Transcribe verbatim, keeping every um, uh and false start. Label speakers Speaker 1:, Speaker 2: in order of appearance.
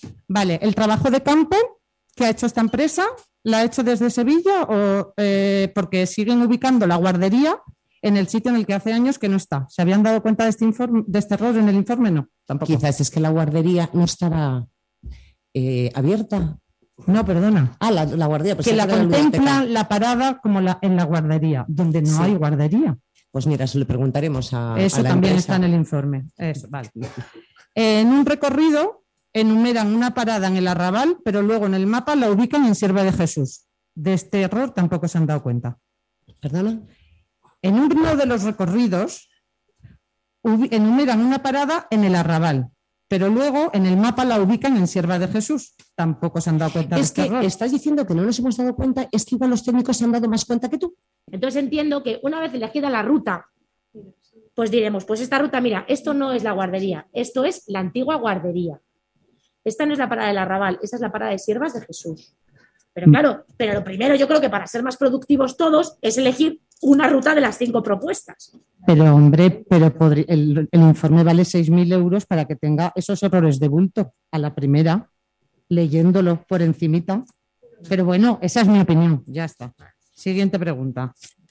Speaker 1: Vale, el trabajo de campo que ha hecho esta empresa, ¿la ha hecho desde Sevilla o eh, porque siguen ubicando la guardería en el sitio en el que hace años que no está? ¿Se habían dado cuenta de este, informe, de este error en el informe? No, tampoco.
Speaker 2: Quizás es que la guardería no estaba eh, abierta.
Speaker 1: No, perdona.
Speaker 2: Ah, la, la guardería. Pues
Speaker 1: que la contempla la parada como la, en la guardería, donde no sí. hay guardería.
Speaker 2: Pues mira, eso le preguntaremos a
Speaker 1: Eso
Speaker 2: a la
Speaker 1: también
Speaker 2: empresa.
Speaker 1: está en el informe. Eso, vale. En un recorrido enumeran una parada en el Arrabal, pero luego en el mapa la ubican en Sierva de Jesús. De este error tampoco se han dado cuenta.
Speaker 2: ¿Perdona?
Speaker 1: En uno de los recorridos enumeran una parada en el Arrabal, pero luego en el mapa la ubican en Sierva de Jesús. Tampoco se han dado cuenta de
Speaker 2: Es
Speaker 1: este
Speaker 2: que
Speaker 1: error.
Speaker 2: estás diciendo que no nos hemos dado cuenta, es que igual los técnicos se han dado más cuenta que tú.
Speaker 3: Entonces entiendo que una vez elegida la ruta, pues diremos, pues esta ruta, mira, esto no es la guardería, esto es la antigua guardería. Esta no es la parada del Arrabal, esta es la parada de Siervas de Jesús. Pero claro, pero lo primero yo creo que para ser más productivos todos es elegir una ruta de las cinco propuestas.
Speaker 1: Pero hombre, pero podría, el, el informe vale seis mil euros para que tenga esos errores de bulto a la primera, leyéndolo por encimita. Pero bueno, esa es mi opinión, ya está. Siguiente pregunta.